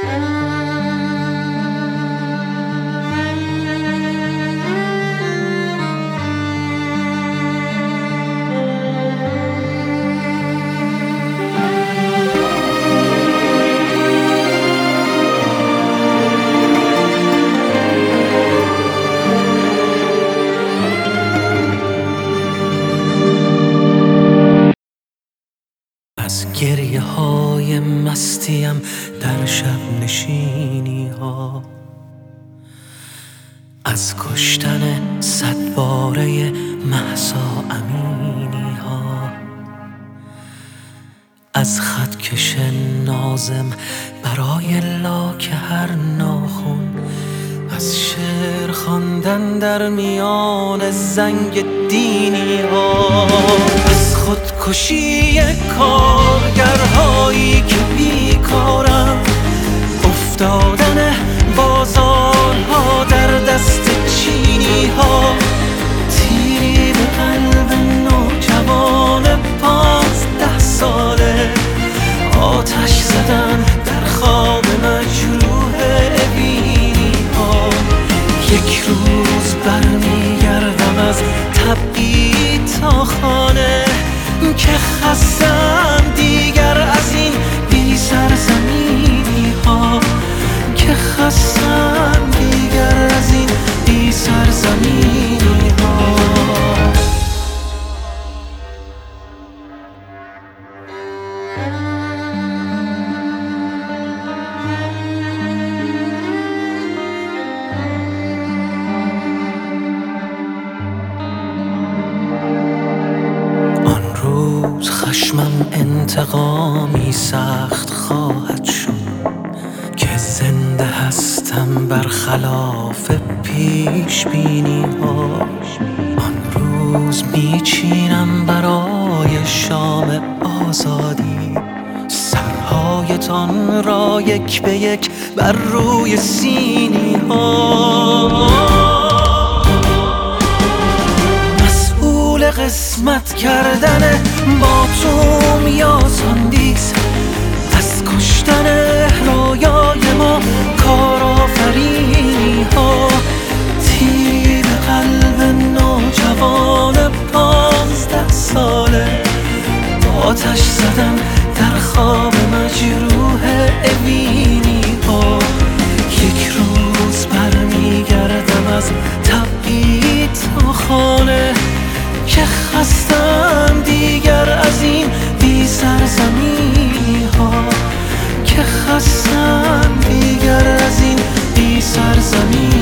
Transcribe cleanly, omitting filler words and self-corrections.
از گریه های مستیم در شب نشینی ها، از کشتن 100 باره مهسا امینی ها، از خطکش نازم برای لاک هر ناخن، از شعر خواندن در میان زنگ دینی ها، از خودکشی کارگرهایی که بیکارن، افتادن بازارها در دست چینی ها، تیری به قلب نوجوان 15 ساله، آتش زدن در خواب مجروح اوینی ها. یک روز برمیگردم از تبعید تا خانه که خستم دیگر از این بی سرزمینی ها، که خستم دیگر از این بی سرزمینی ها. خشمم انتقامی سخت خواهد شد که زنده هستم برخلاف پیش بینی ها. آن روز میچینم برای شام آزادی سرهایتان را یک به یک بر روی سینی ها. قسمت کردن با تو میازاندیز، از کشتن رویای ما کارآفرینی ها، تیر قلب نوجوان 15 ساله، آتش زدن در خواب مجروح اوینی ها. یک روز برمیگردم از تبعید تا خانه که خستم دیگر از این بی سرزمینی ها، که خستم دیگر از این بی سرزمینی